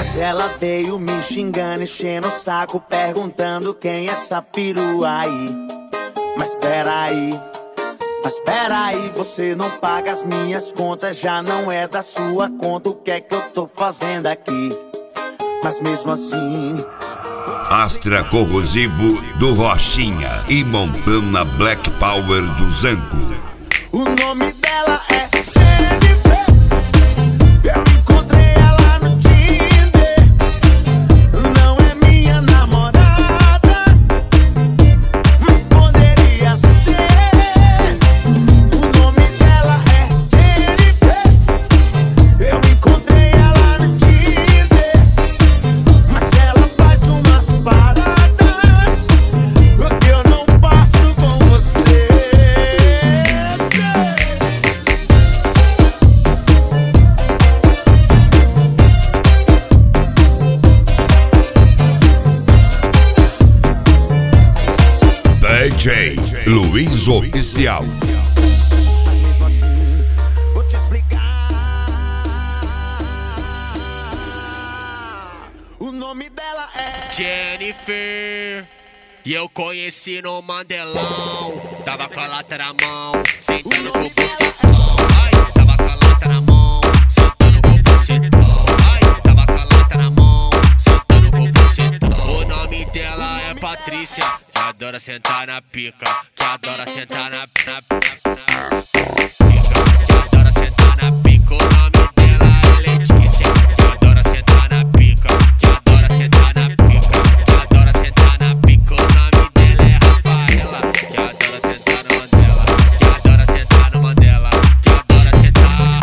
Mas ela veio me xingando, enchendo o saco, perguntando quem é essa perua aí. Mas peraí, você não paga as minhas contas, já não é da sua conta, o que é que eu tô fazendo aqui? Mas mesmo assim... Astra Corrosivo do Rochinha e Montana Black Power do Zanco. O nome dela é Jennifer. Eu encontrei ela no Tinder. Não é minha namorada, mas poderia ser. O nome dela é Jennifer. Eu encontrei ela no Tinder, mas ela faz umas paradas que eu não faço com você. DJ Luiz Oficial. Mas mesmo assim, vou te explicar. O nome dela é Jennifer. E eu conheci no Mandelão. Tava com a lata na mão, sentando com o bucetão. Ai, tava com a lata na mão, sentando com o bucetão. Ai, tava com a lata na mão, sentando com o bucetão. O nome dela é Patrícia, que adora sentar na pica, que adora sentar na pica, que adora sentar na pica. O nome dela é Letícia, que adora sentar na pica, que adora sentar na pica, que adora sentar na pica. O nome dela é Rafaela, que adora sentar no Mandela, que adora sentar no Mandela, que adora sentar.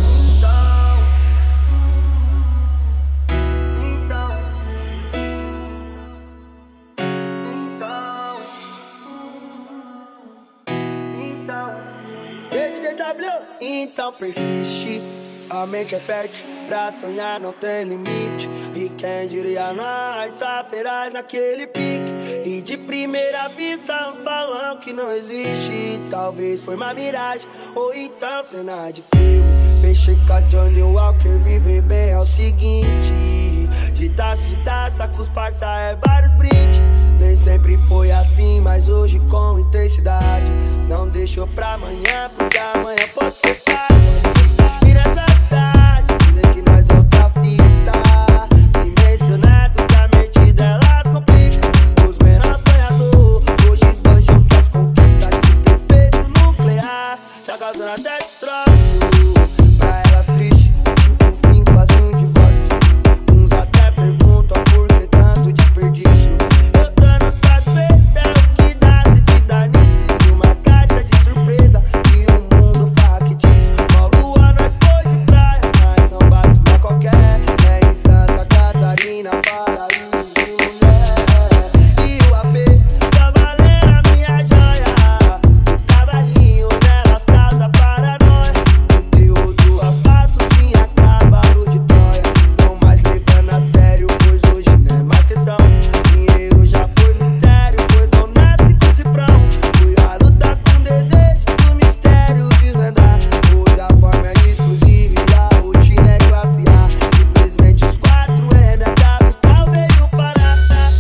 Então persiste, a mente é fértil, pra sonhar não tem limite. E quem diria nós, só feraz naquele pique. E de primeira vista uns falam que não existe. Talvez foi uma miragem, ou então cena de filme. Fechei com a Johnny Walker, viver bem é o seguinte: de taça em taça, com os parça é vários brindes. Nem sempre foi assim, mas hoje com intensidade. Não deixou pra amanhã, porque amanhã pode ser tarde. E nessa cidade, dizem que nós é outra fita. Se mencionado que a mente delas complica. Os menores sonhadores, hoje esbanjam suas conquistas. Tipo efeito nuclear, já causando até destroço. Pra elas triste, tipo um fim, quase um divórcio. Uns até perguntam por que tanto desperdício. Eu tô no satisfeito, é o que dá se te dar nisso. E uma caixa de surpresa que o mundo factício. Uma lua nós foi de praia, mas não bate pra qualquer. É em Santa Catarina, paraíso de mulher. E o AP tá valendo a minha joia. O cavalinho delas causa paranoia. Conteúdo aos fatos, sim, cavalo de Troia. Não mais levando a sério, pois hoje não é mais questão. Dinheiro já foi mistério, pois não nasce com cifrão. Fui a lutar com desejo do mistério desvendar. Hoje a forma é exclusiva e a rotina é classe A. Simplesmente os 4M, a capital veio parar.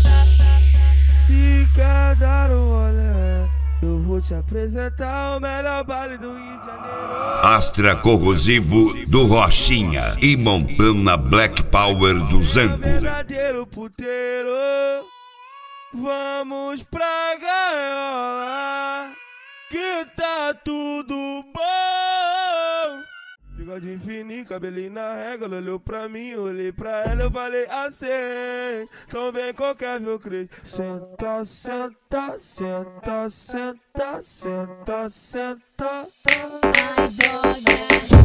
Se quer dar um rolê, eu vou te apresentar o melhor baile do Rio de Janeiro. Astra Corrosivo do Rochinha e Montana Black Power do Zanco. Verdadeiro puteiro, vamos pra gaiola, que tá tudo bom. Bigode fininho, cabelinho na régua, ela olhou pra mim, olhei pra ela, eu falei assim: então vem qualquer meu crente. Senta, senta, senta, senta, senta, senta. Ai, droga.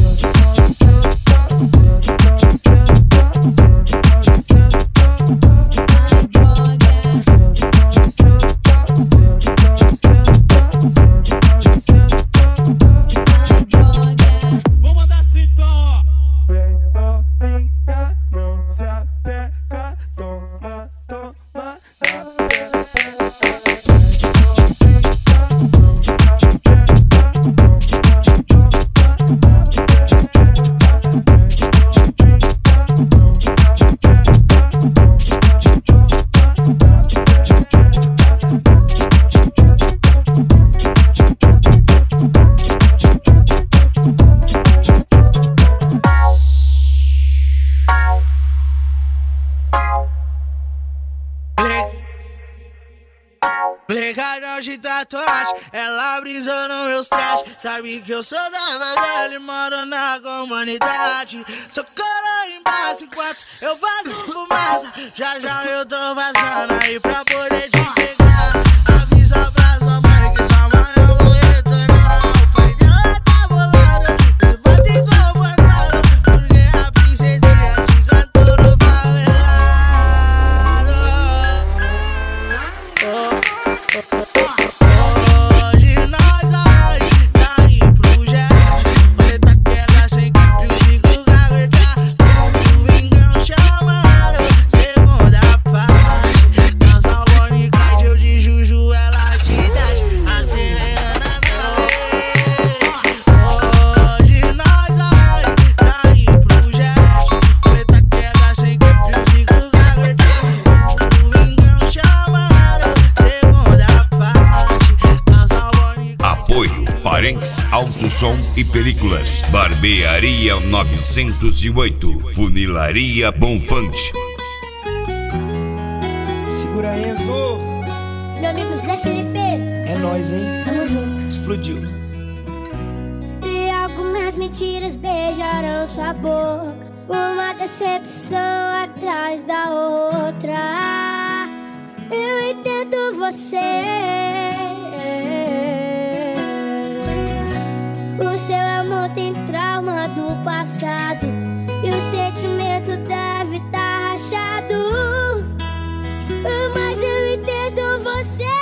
Vou mandar assim então, ó. Vem novinha, não se apega, toma, toma, dá pepeca. Vem novinha, não se apega, toma, toma, Plegado de tatuagem, ela brisou no meus trajes. Sabe que eu sou da favela e moro na comunidade. Sou cola embaixo enquanto eu faço fumaça. Já já eu tô passando aí pra poder te pegar. Avisa pra sua mãe que sua mãe eu vou retornar. O pai dela tá bolado, você vai ter conformado, porque a princesinha te cantou no favelado. Hoje nós vai daí pro jet. Roleta quebra sem clipe, o Chico gaguejar. O Vingão chamaram, segunda parte. Dança Bonnie Clyde, eu de Juju, ela de Dash. Acelerando a nave. Hoje nós vai daí pro jet. Roleta quebra sem clipe, o Chico gaguejar. O Vingão chamaram, segunda parte. Dança Bonnie. Apoio Parentes Alto Som e Películas. Barbearia 908. Funilaria Bonfante. Segura aí, Enzo. Meu amigo Zé Felipe, É nóis, hein? tamo junto. Explodiu. E algumas mentiras beijaram sua boca. Uma decepção atrás da outra. Eu entendo você. O seu amor tem trauma do passado. E o sentimento deve estar rachado. Mas eu entendo você.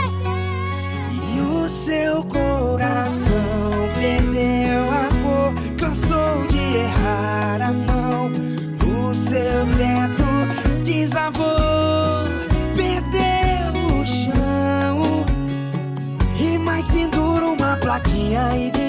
E o seu coração perdeu a cor, cansou de errar a mão. O seu teto desabou, perdeu o chão. E mais pendura uma plaquinha e